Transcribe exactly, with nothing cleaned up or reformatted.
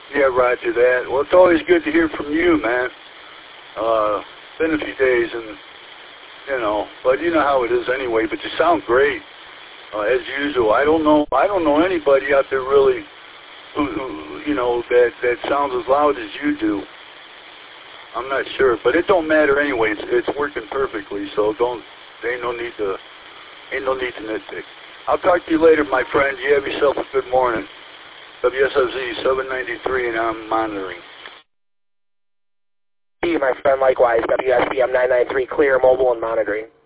Yeah, roger that. Well, it's always good to hear from you, man. Uh, been a few days, and, you know, but you know how it is anyway, but you sound great, uh, as usual. I don't know, I don't know anybody out there really who, who you know, that, that sounds as loud as you do. I'm not sure, but it don't matter anyway. It's, it's working perfectly, so don't, there ain't no need to, ain't no need to nitpick. I'll talk to you later, my friend. You have yourself a good morning. W S F Z seven ninety-three, and I'm monitoring. See you, my friend, likewise. W S B M nine nine three, clear, mobile, and monitoring.